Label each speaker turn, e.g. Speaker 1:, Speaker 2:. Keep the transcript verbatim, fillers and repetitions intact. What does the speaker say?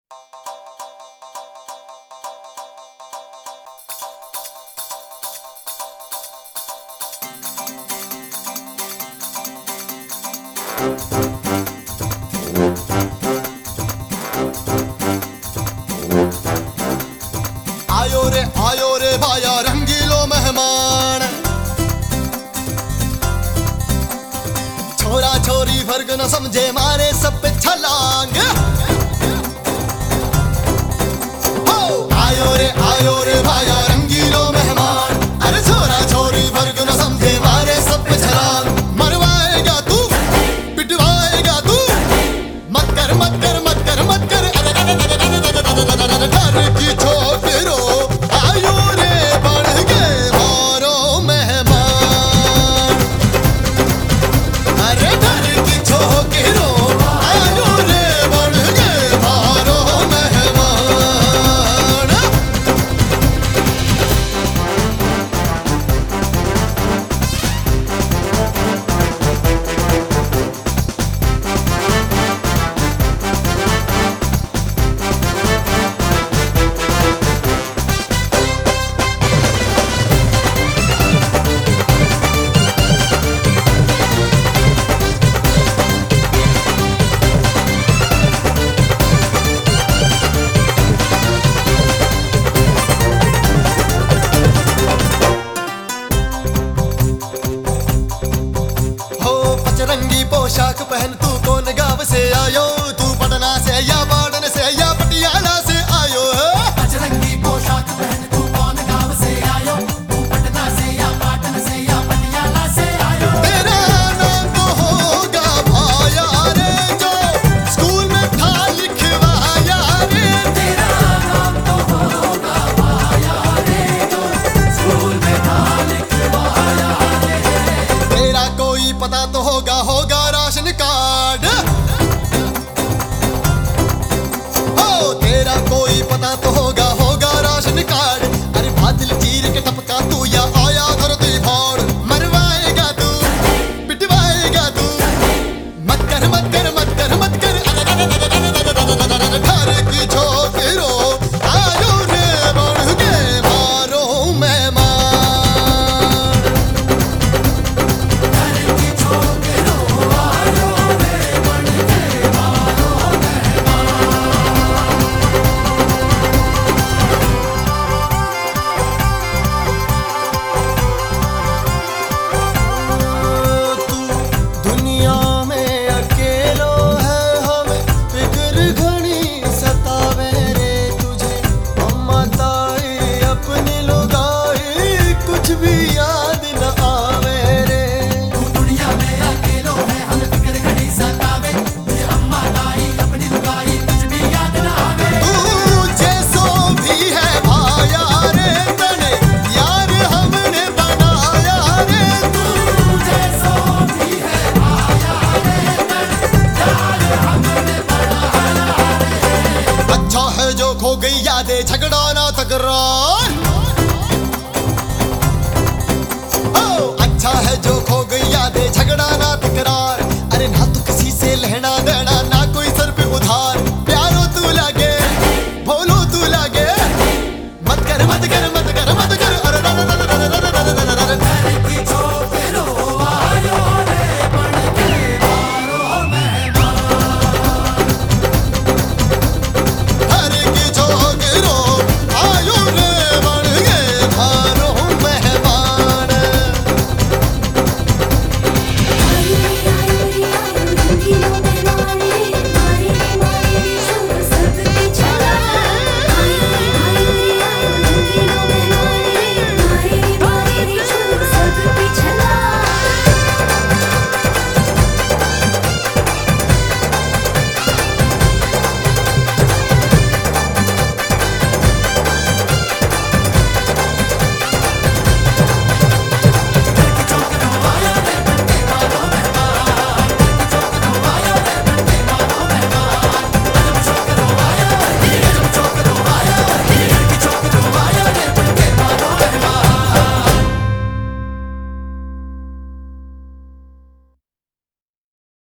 Speaker 1: आयो रे आयो रे भाया रंगीलो मेहमान, छोरा छोरी फर्क न समझे मारे सब पे छलांग। आयो रे आयो रे भाया रंगीलो मेहमान, अरे छोरा छोरी फर्क न समझे मारे सब पे छलांग। मरवाएगा तू पिटवाएगा तू, मत कर मत कर मत कर मत कर घर की छोकरो आयो रे बढ़ के मारो मेहमान। अरे घर की छोकरो आयो रे बढ़ के मारो मेहमान। रंगी पोशाक पहन तू कौन गांव से आयो, तू पटना से या बाड़न से या पटियाला से आयो है।
Speaker 2: रंगी पोशाक पहन तू कौन गांव से आयो, तू पटना से या बाड़न से या पटियाला से आयो।
Speaker 1: तेरा नाम तो होगा भाया रे जो स्कूल में था लिखवाया रे।
Speaker 2: तेरा नाम तो होगा भाया रे जो स्कूल में था लिखवाया रे।
Speaker 1: तेरा कोई पता तो होगा होगा राशन कार्ड, ओ तेरा कोई पता तो होगा होगा राशन कार्ड। अरे बादल चीर के टपका तू या आया धरती फाड़। मरवाएगा तू पिटवाएगा तू, मत कर मत कर मत कर मत कर घर की छोकरो आयो रे बढ़ के मारो मेहमान। खो गई यादें झगड़ा ना तकरार, ओ अच्छा है जो खो गई यादें झगड़ा ना तकरार।